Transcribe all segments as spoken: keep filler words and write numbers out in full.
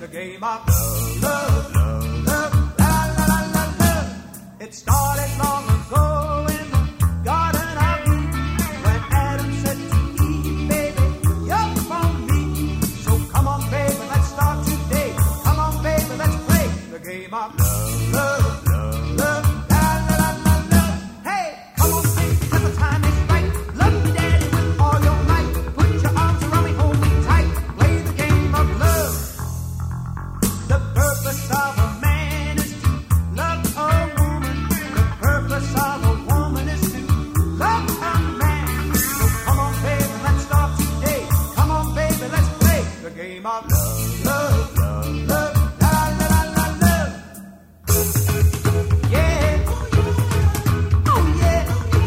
game of love, love, love, love, la la la la love. It started long ago in the Garden of Eden when Adam said to Eve, baby, you're from me. So come on, baby, let's start today. Come on, baby, let's play the game of love, love, love, love, la la la la love. Hey, come on, baby, 'cause the time is right. Love me, daddy, with all your might. Put your arms around me, hold me tight. Play the game of love. The purpose of a man is to love a woman. The purpose of a woman is to love a man. So come on, baby, let's start today. Come on, baby, let's play the game of love, love, love, love, la la la la love. Yeah, oh yeah.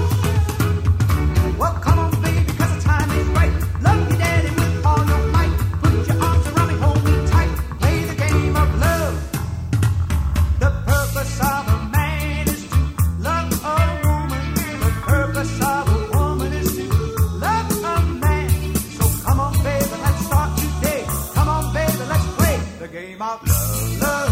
Well, come on, baby, 'cause the time is right. Love me, daddy, with all your might. Put your arms around me, hold me tight. Play the game of love. The purpose of a man is to love a woman. The purpose of a woman is to love a man. So come on, baby, let's start today. Come on, baby, let's play the game of love, love.